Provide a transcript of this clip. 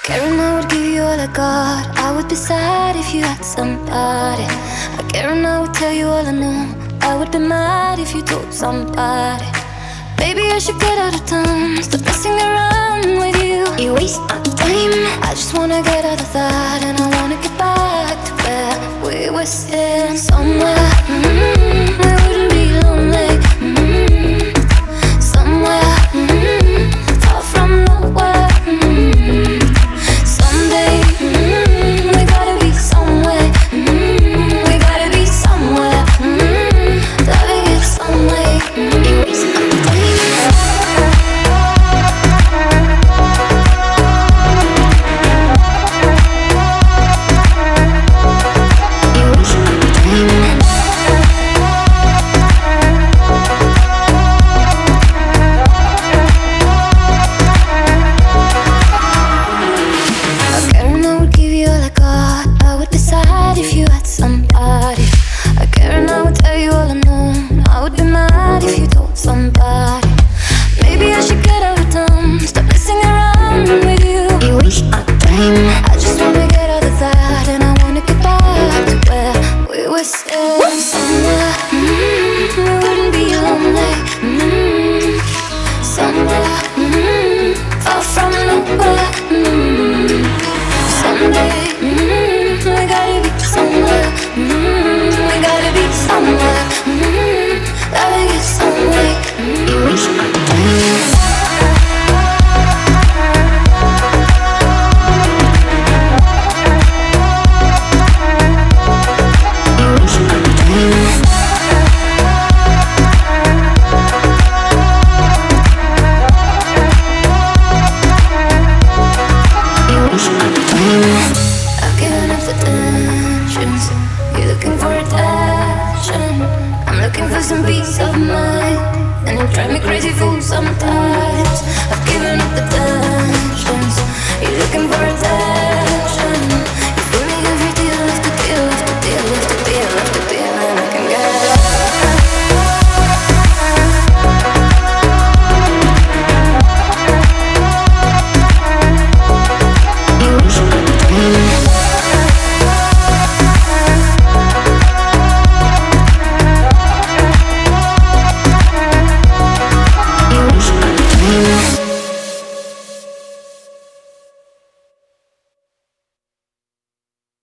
Caring I would give you all I got. I would be sad if you had somebody. I care and I would tell you all I know. I would be mad if you told somebody. Baby, I should get out of town. Stop messing around with you. You waste my time. I just wanna get out of that, and I wanna get back to where we were sitting somewhere. We wouldn't be lonely. Somewhere far from nowhere. Someday we gotta be somewhere. We gotta be somewhere. Loving it somewhere. You waste my time. Some peace of mind, and you drive me crazy fool sometimes. I've given up the tensions. You're looking for